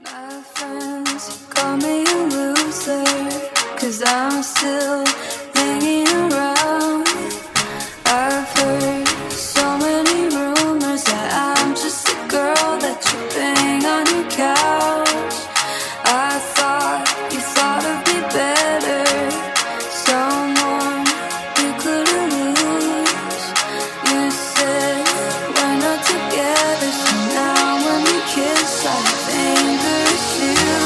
My friends call me a loser, 'cause I'm still hanging around. I've heard so many rumors that I'm just a girl that you bang on your couch. I thought you thought of me better, someone you couldn't lose. You said we're not together, so now when we kiss I have anger issues.